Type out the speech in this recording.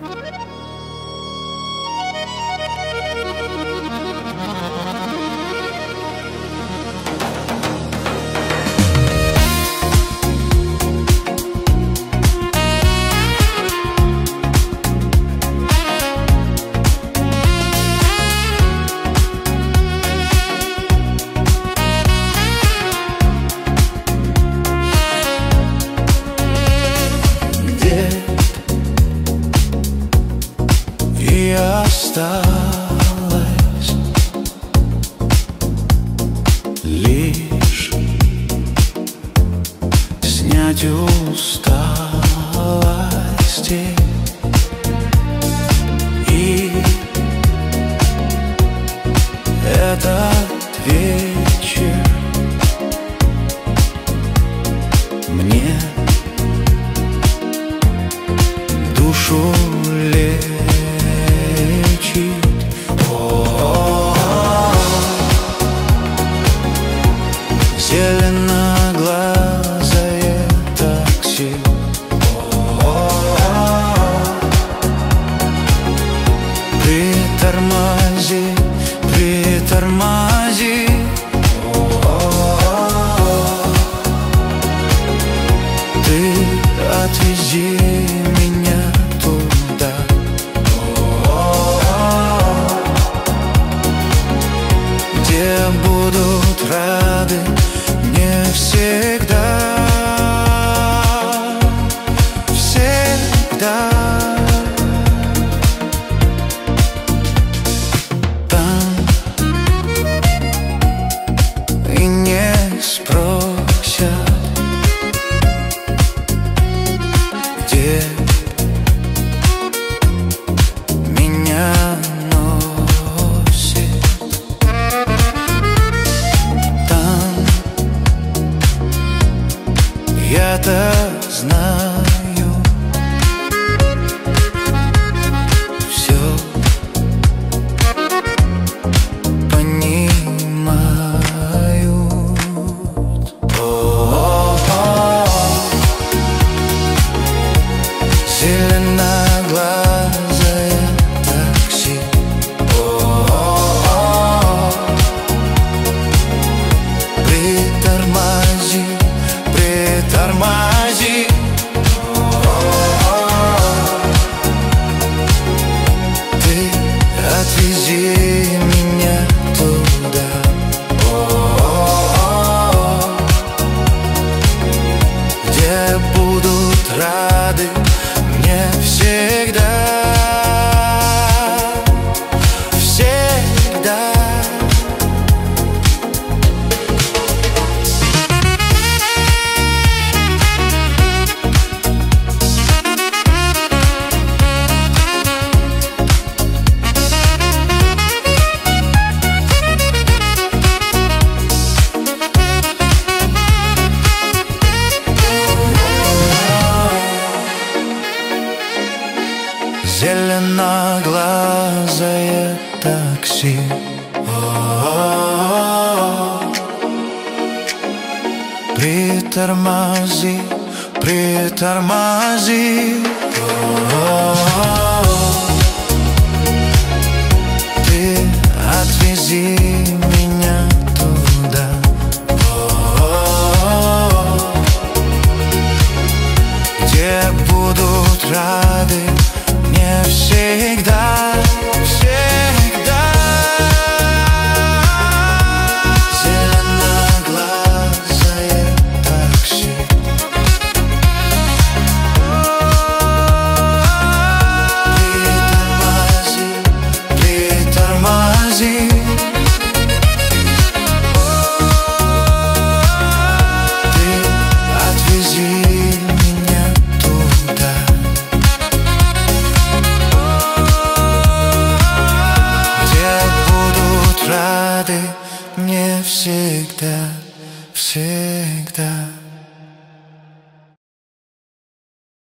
И осталось лишь снять усталости и этот вечер мне душу лечит. Зеленоглазое такси. Притормози, притормози. Ты отвези меня туда, где будут рады мне всегда, всегда. Там и не спросят, где меня носит. Там я-то знаю все, понимают. Зеленоглазое такси. Притормози, притормози. Ты отвези меня туда, где будут рады мне всегда, всегда. Зеленоглазое такси. Притормози, притормози.